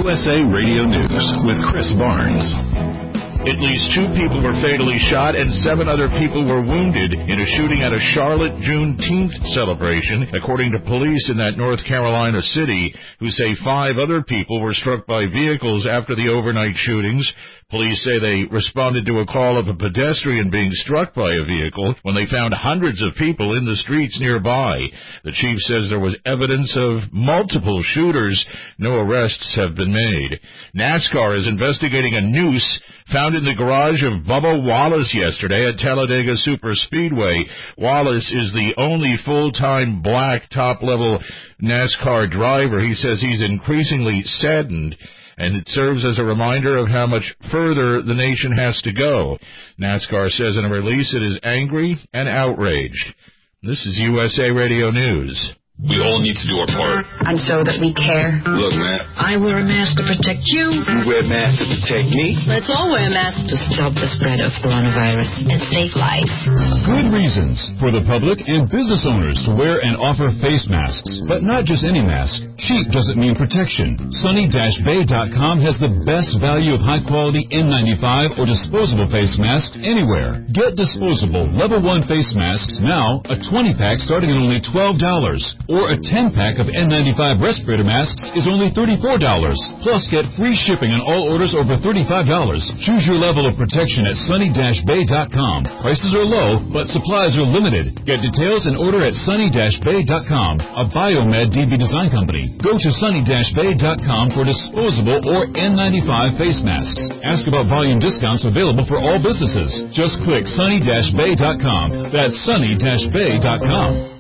USA Radio News with Chris Barnes. At least 2 people were fatally shot and 7 other people were wounded in a shooting at a Charlotte Juneteenth celebration, according to police in that North Carolina city, who say 5 other people were struck by vehicles after the overnight shootings. Police say they responded to a call of a pedestrian being struck by a vehicle when they found hundreds of people in the streets nearby. The chief says there was evidence of multiple shooters. No arrests have been made. NASCAR is investigating a noose found in the garage of Bubba Wallace yesterday at Talladega Superspeedway. Wallace is the only full-time black top-level NASCAR driver. He says he's increasingly saddened, and it serves as a reminder of how much further the nation has to go. NASCAR says in a release it is angry and outraged. This is USA Radio News. We all need to do our part. And show that we care. Look, man. I wear a mask to protect you. You wear masks to protect me. Let's all wear masks to stop the spread of coronavirus and save lives. Good reasons for the public and business owners to wear and offer face masks. But not just any mask. Cheap doesn't mean protection. Sunny-Bay.com has the best value of high-quality N95 or disposable face masks anywhere. Get disposable Level 1 face masks now, a 20-pack starting at only $12. Or a 10-pack of N95 respirator masks is only $34. Plus, get free shipping on all orders over $35. Choose your level of protection at Sunny-Bay.com. Prices are low, but supplies are limited. Get details and order at Sunny-Bay.com, a Biomed DB design company. Go to Sunny-Bay.com for disposable or N95 face masks. Ask about volume discounts available for all businesses. Just click Sunny-Bay.com. That's Sunny-Bay.com.